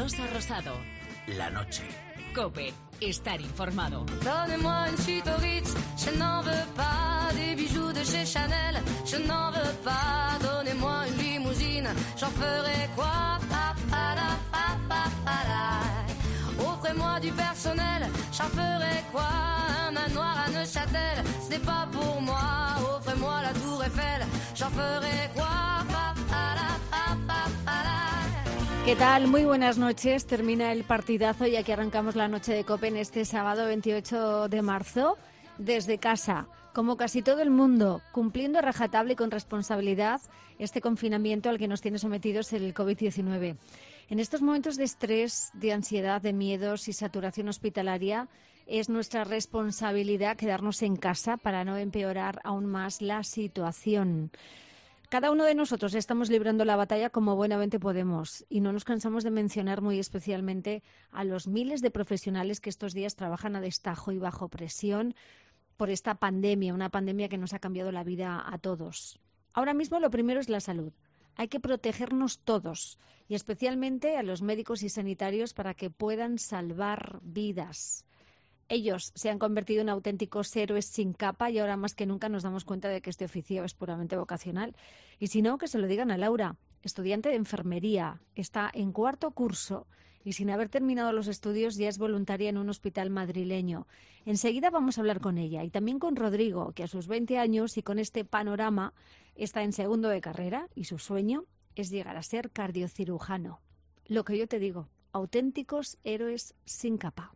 Rosa Rosado. La noche. COPE. Estar informado. Donnez-moi une suite au Ritz, je n'en veux pas. Des bijoux de chez Chanel, je n'en veux pas. Donnez-moi une limousine, j'en ferai quoi? Pa, pa, la, pa, pa, pa, la. Offrez-moi du personnel, j'en ferai quoi? Un manoir à Neuchâtel, ce n'est pas pour moi. Offrez-moi la tour Eiffel, j'en ferai quoi? Pa, pa, la, pa, pa, pa, la. ¿Qué tal? Muy buenas noches. Termina el partidazo y aquí arrancamos la noche de COPE en este sábado 28 de marzo desde casa. Como casi todo el mundo, cumpliendo a rajatabla y con responsabilidad este confinamiento al que nos tiene sometidos el COVID-19. En estos momentos de estrés, de ansiedad, de miedos y saturación hospitalaria, es nuestra responsabilidad quedarnos en casa para no empeorar aún más la situación. Cada uno de nosotros estamos librando la batalla como buenamente podemos y no nos cansamos de mencionar muy especialmente a los miles de profesionales que estos días trabajan a destajo y bajo presión por esta pandemia, una pandemia que nos ha cambiado la vida a todos. Ahora mismo lo primero es la salud. Hay que protegernos todos y especialmente a los médicos y sanitarios para que puedan salvar vidas. Ellos se han convertido en auténticos héroes sin capa y ahora más que nunca nos damos cuenta de que este oficio es puramente vocacional. Y si no, que se lo digan a Laura, estudiante de enfermería, está en cuarto curso y sin haber terminado los estudios ya es voluntaria en un hospital madrileño. Enseguida vamos a hablar con ella y también con Rodrigo, que a sus 20 años y con este panorama está en segundo de carrera y su sueño es llegar a ser cardiocirujano. Lo que yo te digo, auténticos héroes sin capa.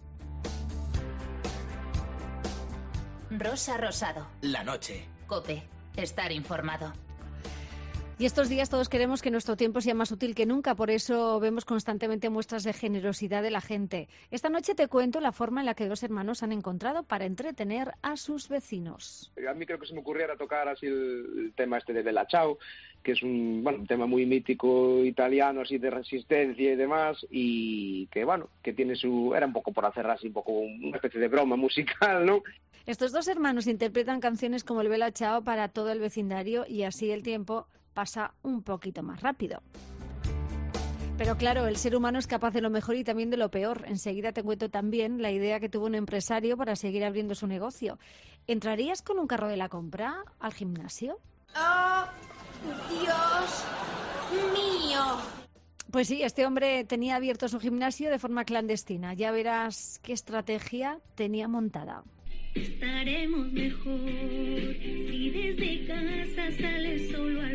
Rosa Rosado. La noche. COPE. Estar informado. Y estos días todos queremos que nuestro tiempo sea más útil que nunca, por eso vemos constantemente muestras de generosidad de la gente. Esta noche te cuento la forma en la que dos hermanos han encontrado para entretener a sus vecinos. A mí creo que se me ocurriera tocar así el tema este de Bella Ciao, que es un tema muy mítico italiano, así de resistencia y demás, y que que tiene era un poco por hacer así un poco una especie de broma musical, ¿no? Estos dos hermanos interpretan canciones como el Bella Ciao para todo el vecindario y así el tiempo pasa un poquito más rápido. Pero claro, el ser humano es capaz de lo mejor y también de lo peor. Enseguida te cuento también la idea que tuvo un empresario para seguir abriendo su negocio. ¿Entrarías con un carro de la compra al gimnasio? ¡Oh, Dios mío! Pues sí, este hombre tenía abierto su gimnasio de forma clandestina. Ya verás qué estrategia tenía montada. Estaremos mejor si desde casa sales solo al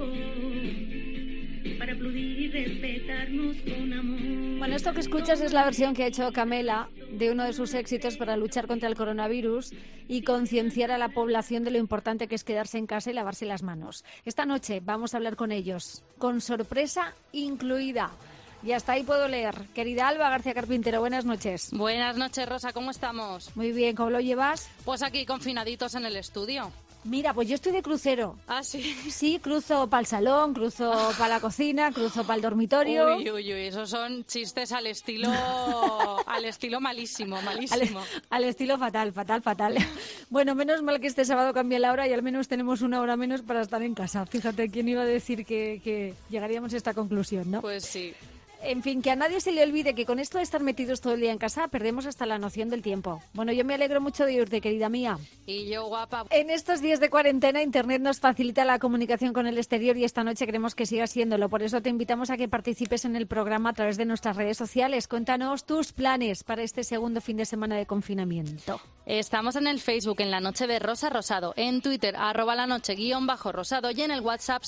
balcón para aplaudir y respetarnos con amor. Bueno, esto que escuchas es la versión que ha hecho Camela de uno de sus éxitos para luchar contra el coronavirus y concienciar a la población de lo importante que es quedarse en casa y lavarse las manos. Esta noche vamos a hablar con ellos, con sorpresa incluida. Y hasta ahí puedo leer. Querida Alba García Carpintero, buenas noches. Buenas noches, Rosa, ¿cómo estamos? Muy bien, ¿cómo lo llevas? Pues aquí confinaditos en el estudio. Mira, pues yo estoy de crucero. ¿Ah, sí? Sí, cruzo para el salón, cruzo para la cocina, cruzo para el dormitorio. Uy, esos son chistes al estilo malísimo. Al estilo fatal. Bueno, menos mal que este sábado cambia la hora y al menos tenemos una hora menos para estar en casa. Fíjate, ¿quién iba a decir que llegaríamos a esta conclusión, no? Pues sí. En fin, que a nadie se le olvide que con esto de estar metidos todo el día en casa perdemos hasta la noción del tiempo. Bueno, yo me alegro mucho de irte, querida mía. Y yo, guapa. En estos días de cuarentena, Internet nos facilita la comunicación con el exterior y esta noche queremos que siga siéndolo. Por eso te invitamos a que participes en el programa a través de nuestras redes sociales. Cuéntanos tus planes para este segundo fin de semana de confinamiento. Estamos en el Facebook, en La Noche de Rosa Rosado, en Twitter, @lanoche_rosado y en el WhatsApp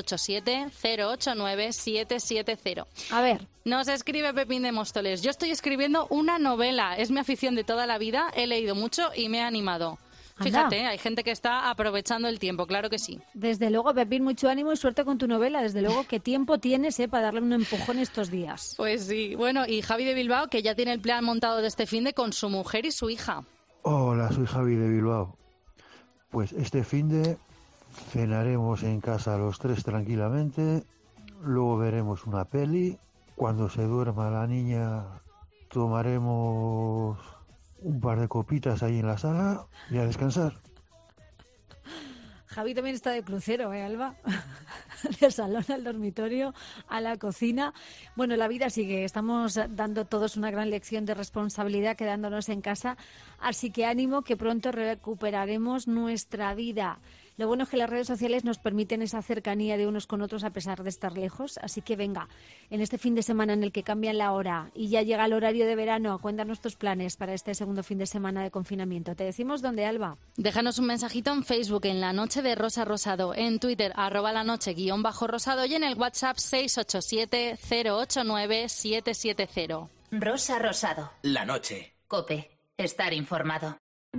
687-089-770. A ver. Nos escribe Pepín de Móstoles. Yo estoy escribiendo una novela. Es mi afición de toda la vida. He leído mucho y me ha animado. Fíjate, hay gente que está aprovechando el tiempo, claro que sí. Desde luego, Pepín, mucho ánimo y suerte con tu novela. Desde luego, ¿qué tiempo tienes para darle un empujón estos días? Pues sí. Bueno, y Javi de Bilbao, que ya tiene el plan montado de este finde con su mujer y su hija. Hola, soy Javi de Bilbao. Pues este finde cenaremos en casa los tres tranquilamente, luego veremos una peli. Cuando se duerma la niña tomaremos un par de copitas ahí en la sala y a descansar. Javi también está de crucero, Alba? del salón al dormitorio, a la cocina. Bueno, la vida sigue. Estamos dando todos una gran lección de responsabilidad quedándonos en casa. Así que ánimo, que pronto recuperaremos nuestra vida. Lo bueno es que las redes sociales nos permiten esa cercanía de unos con otros a pesar de estar lejos. Así que venga, en este fin de semana en el que cambian la hora y ya llega el horario de verano, cuéntanos tus planes para este segundo fin de semana de confinamiento. ¿Te decimos dónde, Alba? Déjanos un mensajito en Facebook, en La Noche de Rosa Rosado, en Twitter, @lanoche_rosado y en el WhatsApp 687 089 770. Rosa Rosado. La noche. COPE. Estar informado.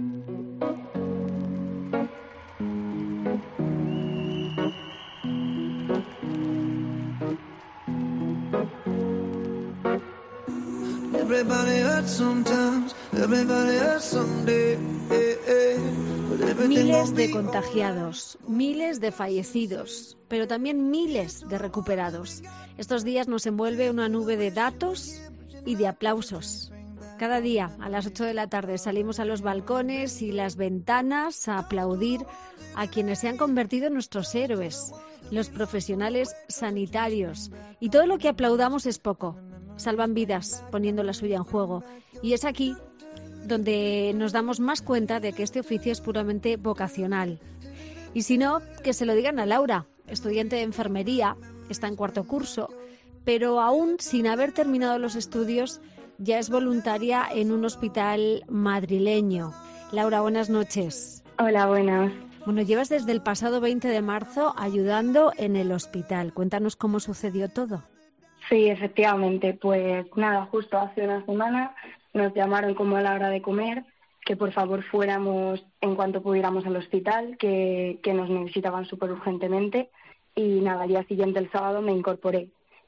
Miles de contagiados, miles de fallecidos, pero también miles de recuperados. Estos días nos envuelve una nube de datos y de aplausos. Cada día, a las 8 de la tarde, salimos a los balcones y las ventanas a aplaudir a quienes se han convertido en nuestros héroes, los profesionales sanitarios. Y todo lo que aplaudamos es poco. Salvan vidas poniendo la suya en juego. Y es aquí donde nos damos más cuenta de que este oficio es puramente vocacional. Y si no, que se lo digan a Laura, estudiante de enfermería, está en 4º curso, pero aún sin haber terminado los estudios, ya es voluntaria en un hospital madrileño. Laura, buenas noches. Hola, buenas. Bueno, llevas desde el pasado 20 de marzo ayudando en el hospital. Cuéntanos cómo sucedió todo. Sí, efectivamente. Pues nada, justo hace una semana nos llamaron como a la hora de comer, que por favor fuéramos en cuanto pudiéramos al hospital, que nos necesitaban súper urgentemente. Y nada, al día siguiente, el sábado, me incorporé.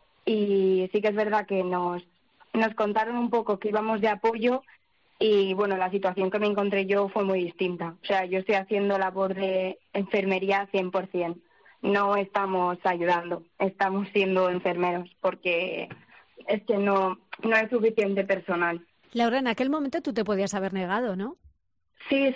Y sí que es verdad que nos contaron un poco que íbamos de apoyo y, bueno, la situación que me encontré yo fue muy distinta. O sea, yo estoy haciendo labor de enfermería 100%. No estamos ayudando, estamos siendo enfermeros porque es que no hay suficiente personal. Laura, en aquel momento tú te podías haber negado, ¿no? Sí.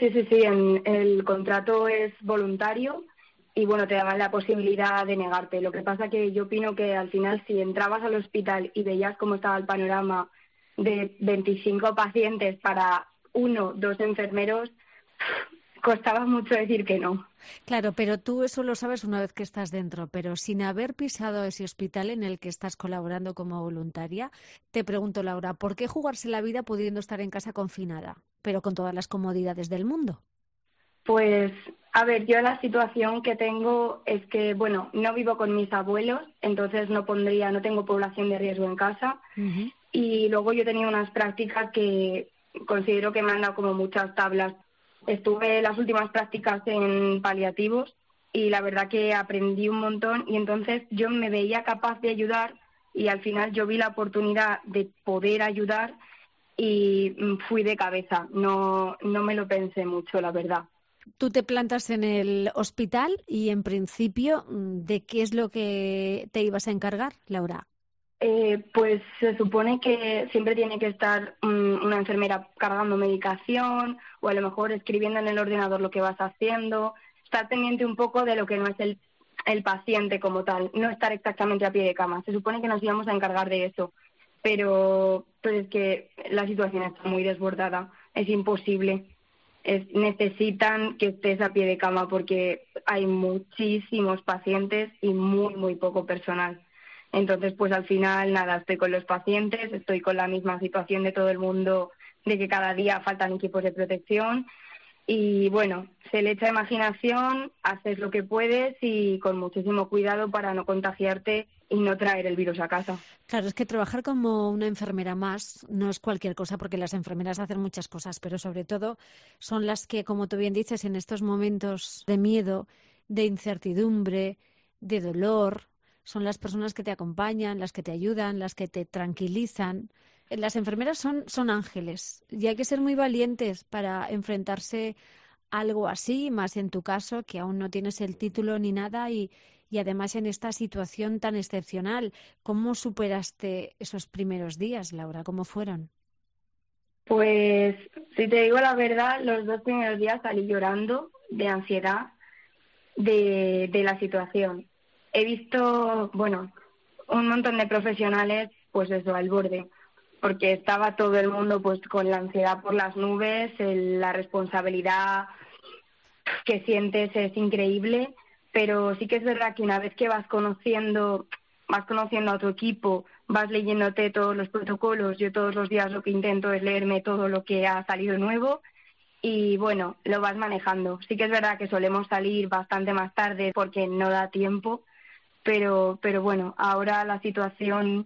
El contrato es voluntario y, bueno, te daban la posibilidad de negarte. Lo que pasa que yo opino que al final, si entrabas al hospital y veías cómo estaba el panorama de 25 pacientes para 1, 2 enfermeros, costaba mucho decir que no. Claro, pero tú eso lo sabes una vez que estás dentro, pero sin haber pisado ese hospital en el que estás colaborando como voluntaria, te pregunto, Laura, ¿por qué jugarse la vida pudiendo estar en casa confinada, pero con todas las comodidades del mundo? Pues, a ver, yo la situación que tengo es que, bueno, no vivo con mis abuelos, entonces no tengo población de riesgo en casa. Uh-huh. Y luego yo tenía unas prácticas que considero que me han dado como muchas tablas. Estuve las últimas prácticas en paliativos y la verdad que aprendí un montón y entonces yo me veía capaz de ayudar y al final yo vi la oportunidad de poder ayudar y fui de cabeza. No me lo pensé mucho, la verdad. Tú te plantas en el hospital y en principio, ¿de qué es lo que te ibas a encargar, Laura? Pues se supone que siempre tiene que estar una enfermera cargando medicación o a lo mejor escribiendo en el ordenador lo que vas haciendo, estar pendiente un poco de lo que no es el paciente como tal, no estar exactamente a pie de cama. Se supone que nos íbamos a encargar de eso, pero pues es que la situación está muy desbordada, es imposible. Necesitan que estés a pie de cama porque hay muchísimos pacientes y muy poco personal. Entonces, pues al final, nada, estoy con los pacientes, estoy con la misma situación de todo el mundo, de que cada día faltan equipos de protección y, bueno, se le echa imaginación, haces lo que puedes y con muchísimo cuidado para no contagiarte y no traer el virus a casa. Claro, es que trabajar como una enfermera más no es cualquier cosa porque las enfermeras hacen muchas cosas, pero sobre todo son las que, como tú bien dices, en estos momentos de miedo, de incertidumbre, de dolor, son las personas que te acompañan, las que te ayudan, las que te tranquilizan. Las enfermeras son ángeles y hay que ser muy valientes para enfrentarse a algo así, más en tu caso, que aún no tienes el título ni nada y además en esta situación tan excepcional. ¿Cómo superaste esos primeros días, Laura? ¿Cómo fueron? Pues, si te digo la verdad, los 2 primeros días salí llorando de ansiedad de la situación. he visto, bueno, un montón de profesionales, pues eso, al borde, porque estaba todo el mundo pues con la ansiedad por las nubes, la responsabilidad que sientes es increíble, pero sí que es verdad que una vez que vas conociendo a tu equipo, vas leyéndote todos los protocolos. Yo todos los días lo que intento es leerme todo lo que ha salido nuevo y bueno, lo vas manejando. Sí que es verdad que solemos salir bastante más tarde porque no da tiempo, pero bueno, ahora la situación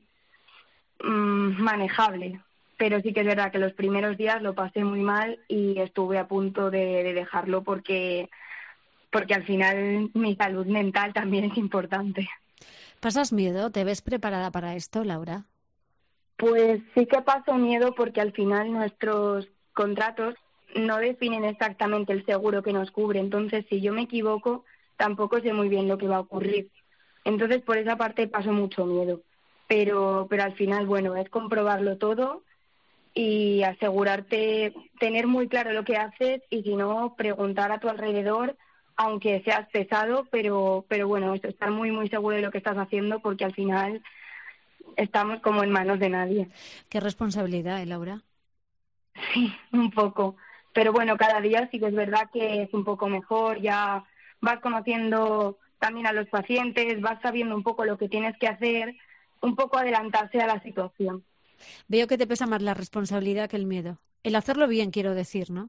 manejable. Pero sí que es verdad que los primeros días lo pasé muy mal y estuve a punto de dejarlo porque al final mi salud mental también es importante. ¿Pasas miedo? ¿Te ves preparada para esto, Laura? Pues sí que paso miedo porque al final nuestros contratos no definen exactamente el seguro que nos cubre. Entonces, si yo me equivoco, tampoco sé muy bien lo que va a ocurrir. Entonces, por esa parte paso mucho miedo. Pero al final, bueno, es comprobarlo todo y asegurarte, tener muy claro lo que haces y si no, preguntar a tu alrededor, aunque seas pesado, pero bueno, estar muy, muy seguro de lo que estás haciendo porque al final estamos como en manos de nadie. Qué responsabilidad, Laura. Sí, un poco. Pero bueno, cada día sí que es verdad que es un poco mejor, ya vas conociendo también a los pacientes, vas sabiendo un poco lo que tienes que hacer, un poco adelantarse a la situación. Veo que te pesa más la responsabilidad que el miedo. El hacerlo bien, quiero decir, ¿no?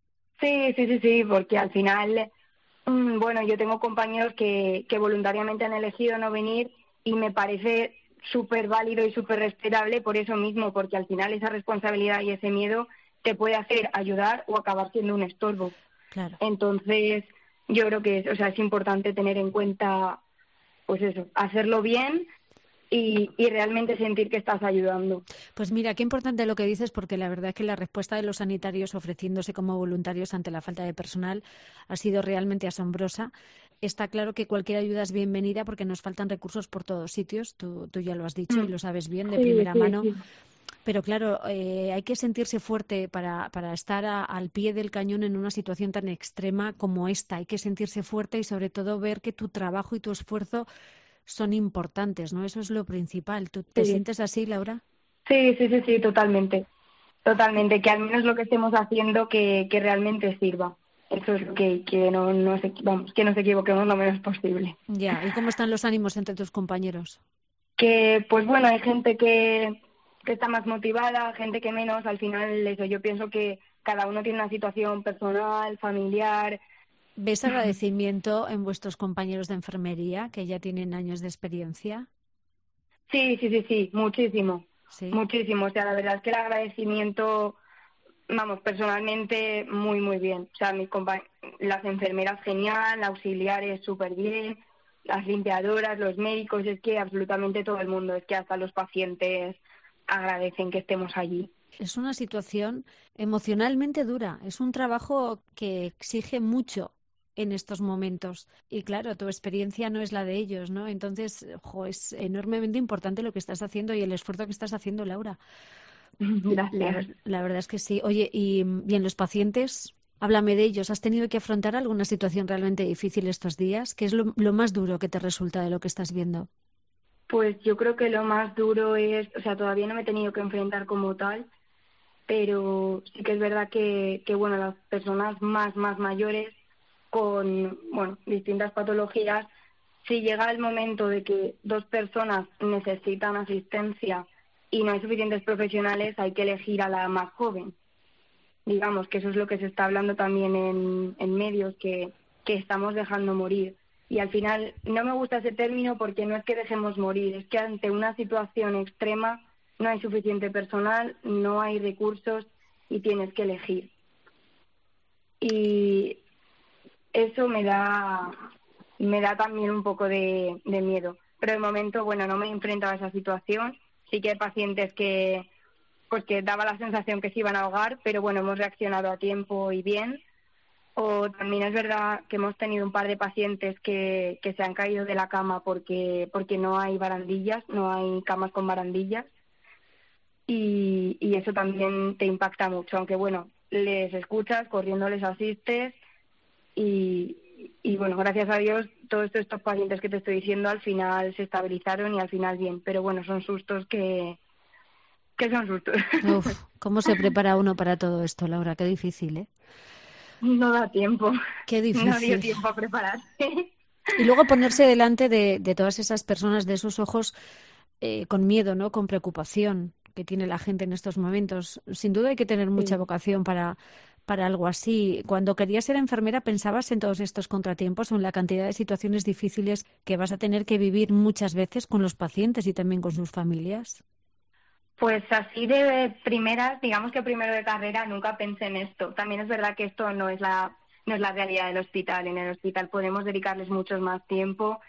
Sí, porque al final, bueno, yo tengo compañeros que voluntariamente han elegido no venir y me parece súper válido y súper respetable por eso mismo, porque al final esa responsabilidad y ese miedo te puede hacer ayudar o acabar siendo un estorbo. Claro. Entonces, yo creo que es importante tener en cuenta, pues eso, hacerlo bien y realmente sentir que estás ayudando. Pues mira, qué importante lo que dices, porque la verdad es que la respuesta de los sanitarios ofreciéndose como voluntarios ante la falta de personal ha sido realmente asombrosa. Está claro que cualquier ayuda es bienvenida porque nos faltan recursos por todos sitios, tú ya lo has dicho y lo sabes bien de primera mano. Sí. Pero claro, hay que sentirse fuerte para estar al pie del cañón en una situación tan extrema como esta. Hay que sentirse fuerte y sobre todo ver que tu trabajo y tu esfuerzo son importantes, ¿no? Eso es lo principal. ¿Tú te sientes así, Laura? Sí, totalmente. Totalmente, que al menos lo que estemos haciendo que realmente sirva. Eso es lo que no nos equivoquemos lo menos posible. Ya, ¿y cómo están los ánimos entre tus compañeros? Que, pues bueno, hay gente que está más motivada, gente que menos. Al final, eso, yo pienso que cada uno tiene una situación personal, familiar. ¿Ves agradecimiento en vuestros compañeros de enfermería, que ya tienen años de experiencia? Sí, muchísimo. ¿Sí? Muchísimo. O sea, la verdad es que el agradecimiento, vamos, personalmente, muy, muy bien. O sea, las enfermeras genial, auxiliares súper bien, las limpiadoras, los médicos, es que absolutamente todo el mundo, es que hasta los pacientes agradecen que estemos allí. Es una situación emocionalmente dura, es un trabajo que exige mucho en estos momentos. Y claro, tu experiencia no es la de ellos, ¿no? Entonces, es enormemente importante lo que estás haciendo y el esfuerzo que estás haciendo, Laura. Gracias. La verdad es que sí. Oye, y bien, los pacientes, háblame de ellos. ¿Has tenido que afrontar alguna situación realmente difícil estos días? ¿Qué es lo más duro que te resulta de lo que estás viendo? Pues yo creo que lo más duro es, o sea, todavía no me he tenido que enfrentar como tal, pero sí que es verdad que bueno, las personas más mayores con, bueno, distintas patologías, si llega el momento de que dos personas necesitan asistencia y no hay suficientes profesionales, hay que elegir a la más joven. Digamos que eso es lo que se está hablando también en medios, que estamos dejando morir. Y al final no me gusta ese término porque no es que dejemos morir, es que ante una situación extrema no hay suficiente personal, no hay recursos y tienes que elegir. Y eso me da también un poco de miedo. Pero de momento, bueno, no me he enfrentado a esa situación. Sí que hay pacientes que daba la sensación que se iban a ahogar, pero bueno, hemos reaccionado a tiempo y bien. O también es verdad que hemos tenido un par de pacientes que se han caído de la cama porque no hay barandillas, no hay camas con barandillas. Y eso también te impacta mucho, aunque bueno, les escuchas, corriendo les asistes y bueno, gracias a Dios, todos estos pacientes que te estoy diciendo al final se estabilizaron y al final bien. Pero bueno, son sustos que son sustos. Uf, ¿cómo se prepara uno para todo esto, Laura? Qué difícil, ¿eh? No da tiempo. Qué difícil. No dio tiempo a prepararse. Y luego ponerse delante de todas esas personas, de esos ojos, con miedo, ¿no? Con preocupación que tiene la gente en estos momentos. Sin duda hay que tener mucha vocación para algo así. Cuando querías ser enfermera, ¿pensabas en todos estos contratiempos o en la cantidad de situaciones difíciles que vas a tener que vivir muchas veces con los pacientes y también con sus familias? Pues así de primeras, digamos que primero de carrera nunca pensé en esto. También es verdad que esto no es la realidad del hospital. En el hospital podemos dedicarles mucho más tiempo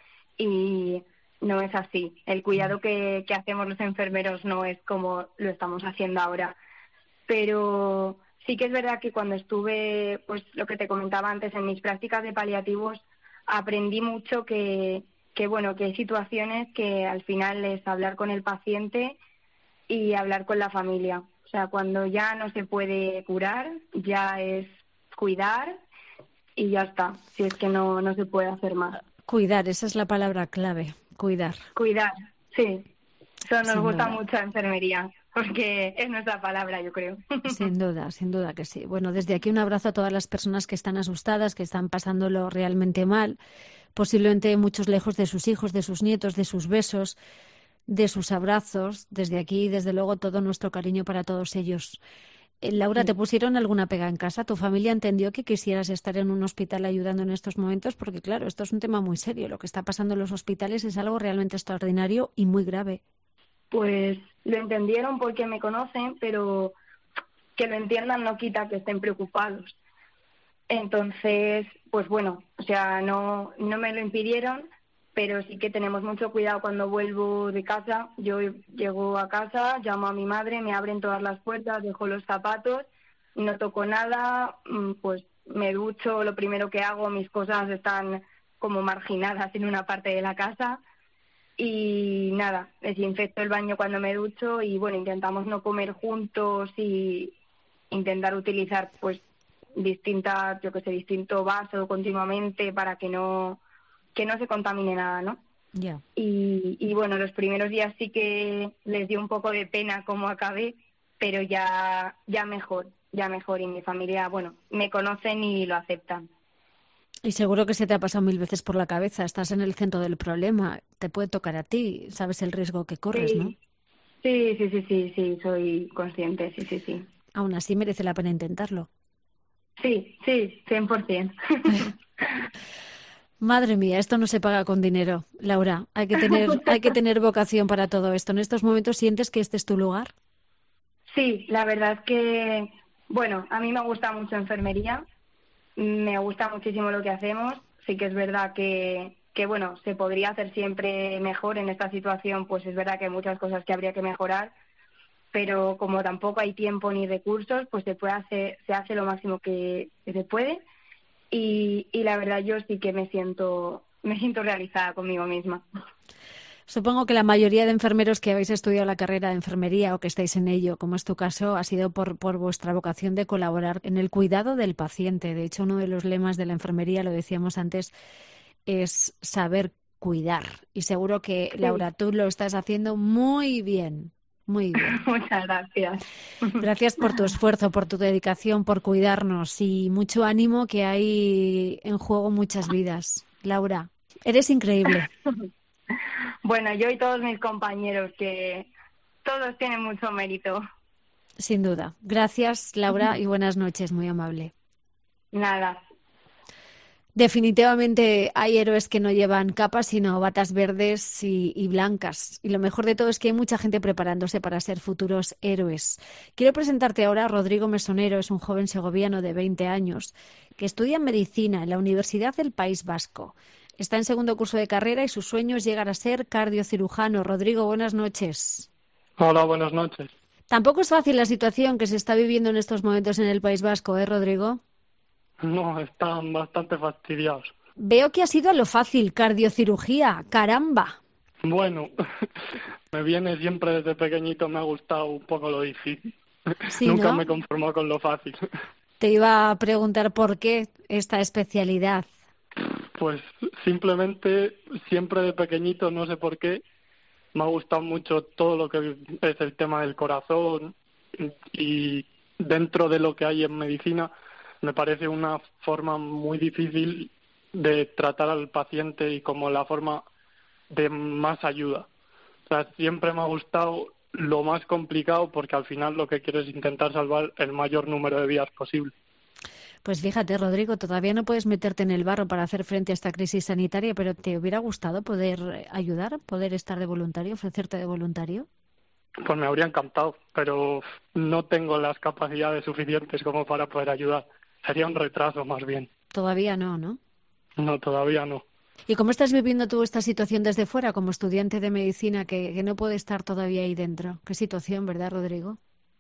y no es así. El cuidado que hacemos los enfermeros no es como lo estamos haciendo ahora. Pero sí que es verdad que cuando estuve, pues lo que te comentaba antes, en mis prácticas de paliativos, aprendí mucho que hay situaciones que al final es hablar con el paciente y hablar con la familia. O sea, cuando ya no se puede curar, ya es cuidar y ya está. Si es que no se puede hacer más. Cuidar, esa es la palabra clave, cuidar. Cuidar, sí. Eso nos Sin gusta duda. mucho en enfermería, porque es nuestra palabra, yo creo. Sin duda que sí. Bueno, desde aquí un abrazo a todas las personas que están asustadas, que están pasándolo realmente mal, posiblemente muchos lejos de sus hijos, de sus nietos, de sus besos, de sus abrazos. Desde aquí, desde luego, todo nuestro cariño para todos ellos. Laura, ¿te pusieron alguna pega en casa? ¿Tu familia entendió que quisieras estar en un hospital ayudando en estos momentos? Porque, claro, esto es un tema muy serio. Lo que está pasando en los hospitales es algo realmente extraordinario y muy grave. Pues lo entendieron porque me conocen, pero que lo entiendan no quita que estén preocupados. Entonces, pues bueno, o sea, no me lo impidieron, pero sí que tenemos mucho cuidado cuando vuelvo de casa. Yo llego a casa, llamo a mi madre, me abren todas las puertas, dejo los zapatos, no toco nada, pues me ducho, lo primero que hago, mis cosas están como marginadas en una parte de la casa y nada, desinfecto el baño cuando me ducho y bueno, intentamos no comer juntos y intentar utilizar pues distinto vaso continuamente para que no se contamine nada, ¿no? Ya. Y bueno, los primeros días sí que les dio un poco de pena cómo acabé, pero ya mejor y mi familia, bueno, me conocen y lo aceptan. Y seguro que se te ha pasado 1000 veces por la cabeza. Estás en el centro del problema. Te puede tocar a ti. Sabes el riesgo que corres, ¿no? Sí, soy consciente, sí. Aún así merece la pena intentarlo. Sí, 100%. Madre mía, esto no se paga con dinero, Laura. Hay que tener vocación para todo esto. ¿En estos momentos sientes que este es tu lugar? Sí, la verdad es que, bueno, a mí me gusta mucho enfermería, me gusta muchísimo lo que hacemos. Sí que es verdad que bueno, se podría hacer siempre mejor en esta situación, pues es verdad que hay muchas cosas que habría que mejorar, pero como tampoco hay tiempo ni recursos, pues se hace lo máximo que se puede. Y la verdad yo sí que me siento realizada conmigo misma. Supongo que la mayoría de enfermeros que habéis estudiado la carrera de enfermería o que estáis en ello, como es tu caso, ha sido por vuestra vocación de colaborar en el cuidado del paciente. De hecho, uno de los lemas de la enfermería, lo decíamos antes, es saber cuidar. Y seguro que, Laura, tú lo estás haciendo muy bien. Muy bien. Muchas gracias. Gracias por tu esfuerzo, por tu dedicación, por cuidarnos y mucho ánimo, que hay en juego muchas vidas. Laura, eres increíble. Bueno, yo y todos mis compañeros, que todos tienen mucho mérito. Sin duda. Gracias, Laura, y buenas noches, muy amable. Nada. Definitivamente hay héroes que no llevan capas, sino batas verdes y blancas. Y lo mejor de todo es que hay mucha gente preparándose para ser futuros héroes. Quiero presentarte ahora a Rodrigo Mesonero. Es un joven segoviano de 20 años que estudia medicina en la Universidad del País Vasco. Está en segundo curso de carrera y su sueño es llegar a ser cardiocirujano. Rodrigo, buenas noches. Hola, buenas noches. Tampoco es fácil la situación que se está viviendo en estos momentos en el País Vasco, ¿eh, Rodrigo? No, están bastante fastidiados. Veo que ha sido a lo fácil, cardiocirugía, caramba. Bueno, me viene siempre desde pequeñito, me ha gustado un poco lo difícil. Sí, Nunca ¿no? me conformo con lo fácil. Te iba a preguntar por qué esta especialidad. Pues simplemente, siempre de pequeñito, no sé por qué, me ha gustado mucho todo lo que es el tema del corazón, y dentro de lo que hay en medicina me parece una forma muy difícil de tratar al paciente y como la forma de más ayuda. O sea, siempre me ha gustado lo más complicado porque al final lo que quiero es intentar salvar el mayor número de vidas posible. Pues fíjate, Rodrigo, todavía no puedes meterte en el barro para hacer frente a esta crisis sanitaria, pero ¿te hubiera gustado poder ayudar, poder estar de voluntario, ofrecerte de voluntario? Pues me habría encantado, pero no tengo las capacidades suficientes como para poder ayudar. Sería un retraso más bien. Todavía no, ¿no? No, todavía no. ¿Y cómo estás viviendo tú esta situación desde fuera como estudiante de medicina que no puede estar todavía ahí dentro? Qué situación, ¿verdad, Rodrigo?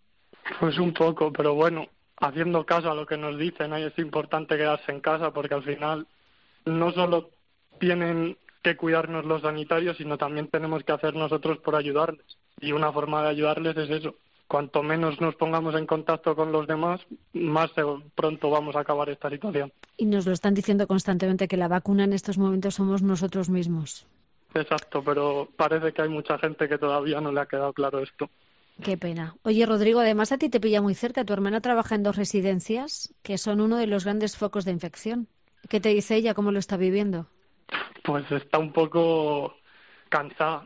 Pues un poco, pero bueno, haciendo caso a lo que nos dicen, ahí es importante quedarse en casa porque al final no solo tienen que cuidarnos los sanitarios, sino también tenemos que hacer nosotros por ayudarles. Y una forma de ayudarles es eso. Cuanto menos nos pongamos en contacto con los demás, más pronto vamos a acabar esta situación. Y nos lo están diciendo constantemente que la vacuna en estos momentos somos nosotros mismos. Exacto, pero parece que hay mucha gente que todavía no le ha quedado claro esto. Qué pena. Oye, Rodrigo, además a ti te pilla muy cerca. Tu hermana trabaja en 2 residencias que son uno de los grandes focos de infección. ¿Qué te dice ella? ¿Cómo lo está viviendo? Pues está un poco cansada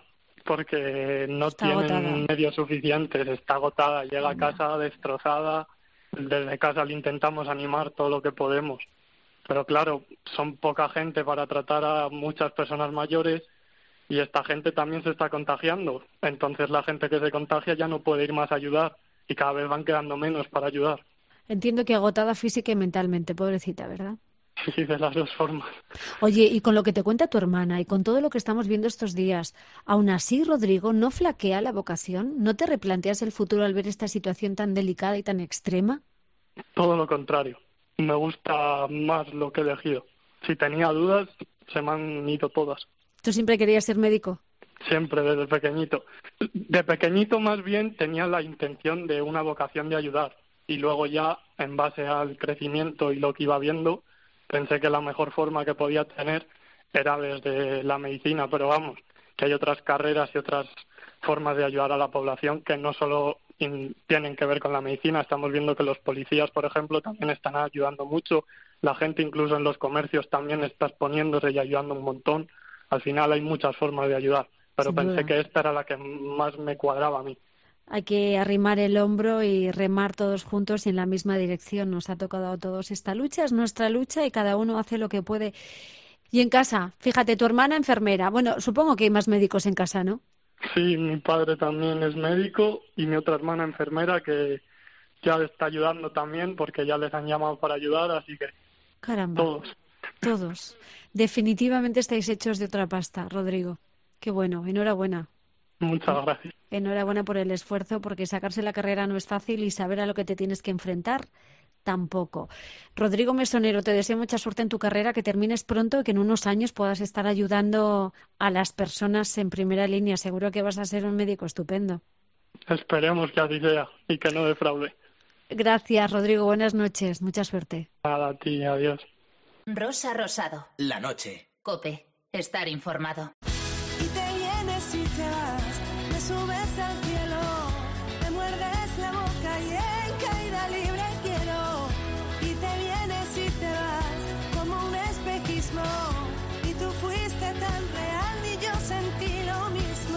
porque no tienen medios suficientes. Está agotada, llega a casa destrozada. Desde casa le intentamos animar todo lo que podemos. Pero claro, son poca gente para tratar a muchas personas mayores. Y esta gente también se está contagiando. Entonces la gente que se contagia ya no puede ir más a ayudar y cada vez van quedando menos para ayudar. Entiendo que agotada física y mentalmente, pobrecita, ¿verdad? Sí, de las 2 formas. Oye, y con lo que te cuenta tu hermana y con todo lo que estamos viendo estos días, aún así, Rodrigo, ¿no flaquea la vocación? ¿No te replanteas el futuro al ver esta situación tan delicada y tan extrema? Todo lo contrario. Me gusta más lo que he elegido. Si tenía dudas, se me han ido todas. ¿Tú siempre querías ser médico? Siempre, desde pequeñito. De pequeñito más bien tenía la intención de una vocación de ayudar y luego ya, en base al crecimiento y lo que iba viendo, pensé que la mejor forma que podía tener era desde la medicina, pero vamos, que hay otras carreras y otras formas de ayudar a la población que no solo tienen que ver con la medicina. Estamos viendo que los policías, por ejemplo, también están ayudando mucho. La gente incluso en los comercios también está exponiéndose y ayudando un montón. Al final hay muchas formas de ayudar, pero pensé que esta era la que más me cuadraba a mí. Hay que arrimar el hombro y remar todos juntos y en la misma dirección. Nos ha tocado a todos esta lucha, es nuestra lucha y cada uno hace lo que puede. Y en casa, fíjate, tu hermana enfermera. Bueno, supongo que hay más médicos en casa, ¿no? Sí, mi padre también es médico y mi otra hermana enfermera que ya está ayudando también porque ya les han llamado para ayudar, así que caramba. Todos. Definitivamente estáis hechos de otra pasta, Rodrigo. Qué bueno, enhorabuena. Muchas gracias. Enhorabuena por el esfuerzo, porque sacarse la carrera no es fácil y saber a lo que te tienes que enfrentar tampoco. Rodrigo Mesonero, te deseo mucha suerte en tu carrera, que termines pronto y que en unos años puedas estar ayudando a las personas en primera línea. Seguro que vas a ser un médico estupendo. Esperemos que así sea y que no defraude. Gracias, Rodrigo. Buenas noches. Mucha suerte. Nada, a ti. Adiós. Rosa Rosado. La noche. COPE. Estar informado. Y te vienes y te vas, me subes al cielo, me muerdes la boca y en caída libre quiero. Y te vienes y te vas, como un espejismo, y tú fuiste tan real y yo sentí lo mismo.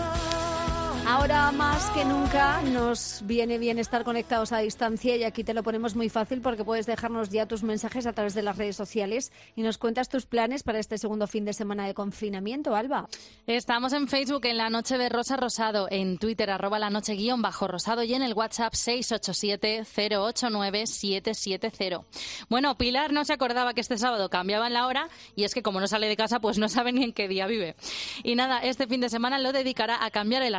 Ahora más que nunca nos viene bien estar conectados a distancia y aquí te lo ponemos muy fácil porque puedes dejarnos ya tus mensajes a través de las redes sociales y nos cuentas tus planes para este segundo fin de semana de confinamiento, Alba. Estamos en Facebook en La Noche de Rosa Rosado, en Twitter @lanoche_rosado y en el WhatsApp 687-089-770. Bueno, Pilar no se acordaba que este sábado cambiaban la hora y es que como no sale de casa pues no sabe ni en qué día vive. Y nada, este fin de semana lo dedicará a cambiar el armario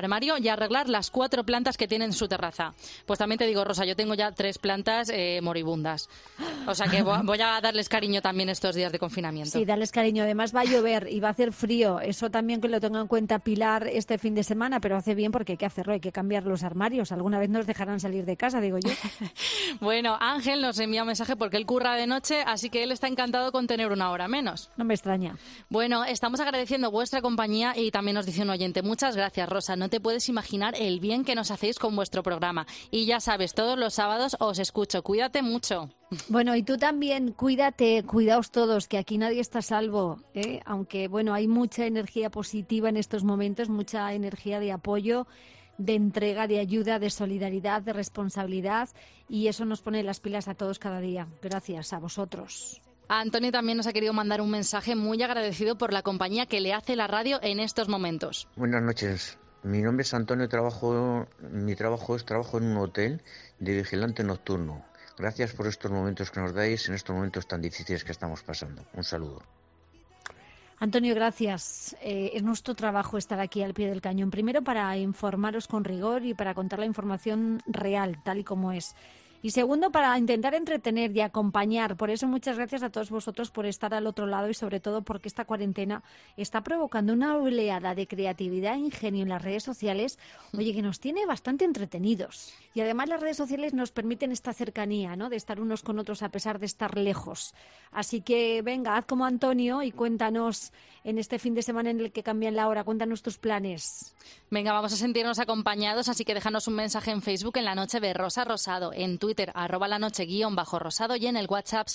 y arreglar las 4 plantas que tiene en su terraza. Pues también te digo, Rosa, yo tengo ya 3 plantas moribundas. O sea que voy a darles cariño también estos días de confinamiento. Sí, darles cariño. Además va a llover y va a hacer frío. Eso también que lo tenga en cuenta Pilar este fin de semana, pero hace bien porque hay que hacerlo, hay que cambiar los armarios. Alguna vez nos dejarán salir de casa, digo yo. Bueno, Ángel nos envía un mensaje porque él curra de noche, así que él está encantado con tener 1 hora menos. No me extraña. Bueno, estamos agradeciendo vuestra compañía y también nos dice un oyente, muchas gracias, Rosa, no te puedes imaginar el bien que nos hacéis con vuestro programa. Y ya sabes, todos los sábados os escucho, cuídate mucho. Bueno, y tú también, cuídate, cuidaos todos, que aquí nadie está a salvo, ¿eh? Aunque, bueno, hay mucha energía positiva en estos momentos, mucha energía de apoyo, de entrega, de ayuda, de solidaridad, de responsabilidad, y eso nos pone las pilas a todos cada día. Gracias a vosotros. Antonio también nos ha querido mandar un mensaje muy agradecido por la compañía que le hace la radio en estos momentos. Buenas noches. Mi nombre es Antonio, trabajo en un hotel de vigilante nocturno. Gracias por estos momentos que nos dais en estos momentos tan difíciles que estamos pasando. Un saludo. Antonio, gracias. Es nuestro trabajo estar aquí al pie del cañón. Primero, para informaros con rigor y para contar la información real, tal y como es. Y segundo, para intentar entretener y acompañar. Por eso, muchas gracias a todos vosotros por estar al otro lado y sobre todo porque esta cuarentena está provocando una oleada de creatividad e ingenio en las redes sociales, oye, que nos tiene bastante entretenidos. Y además las redes sociales nos permiten esta cercanía, ¿no?, de estar unos con otros a pesar de estar lejos. Así que venga, haz como Antonio y cuéntanos en este fin de semana en el que cambian la hora, cuéntanos tus planes. Venga, vamos a sentirnos acompañados, así que déjanos un mensaje en Facebook en La Noche de Rosa Rosado, en Twitter, @lanoche_rosado y en el WhatsApp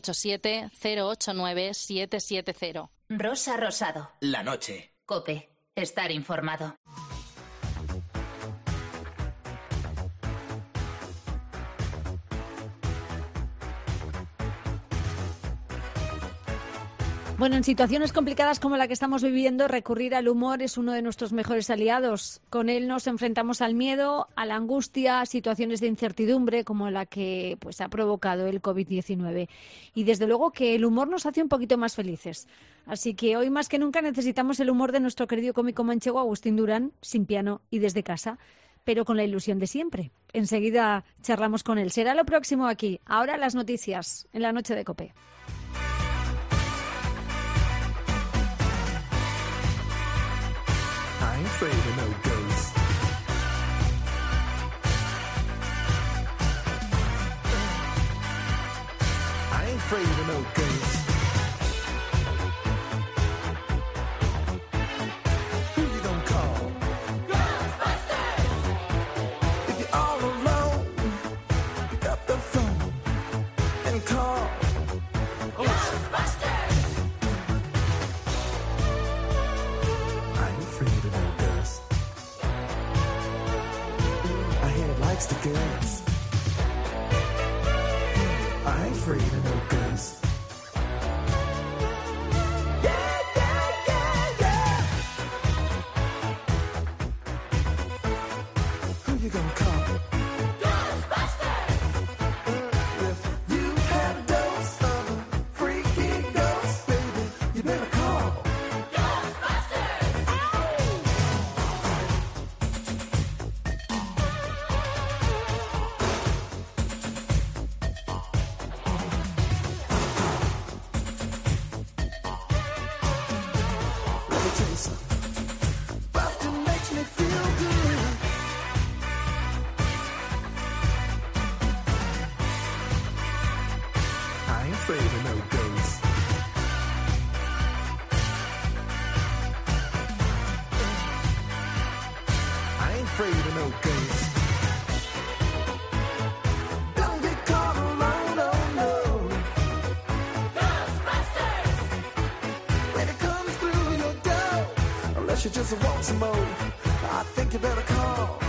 687-089-770. Rosa Rosado. La noche. COPE. Estar informado. Bueno, en situaciones complicadas como la que estamos viviendo, recurrir al humor es uno de nuestros mejores aliados. Con él nos enfrentamos al miedo, a la angustia, a situaciones de incertidumbre como la que ha provocado el COVID-19. Y desde luego que el humor nos hace un poquito más felices. Así que hoy más que nunca necesitamos el humor de nuestro querido cómico manchego Agustín Durán, sin piano y desde casa, pero con la ilusión de siempre. Enseguida charlamos con él. Será lo próximo aquí. Ahora las noticias en La Noche de COPE. I ain't afraid of no ghosts. I ain't afraid of no ghosts. Who you gonna call? Ghostbusters! If you're all alone, pick up the phone and call Ghostbusters! I ain't afraid of no ghosts. My head likes the girls. I ain't afraid of no ghosts. Yeah, yeah, yeah, yeah. Who you gonna call? Ghostbusters! If you had a dose of a freaky ghost, baby, you better call Ghostbusters! Let me tell you something. Bustin' makes me feel good. I ain't afraid of no ghosts. I ain't afraid of no ghosts. Don't get caught alone, oh no. Ghostbusters! When it comes through your door, unless you just want some more, I think you better call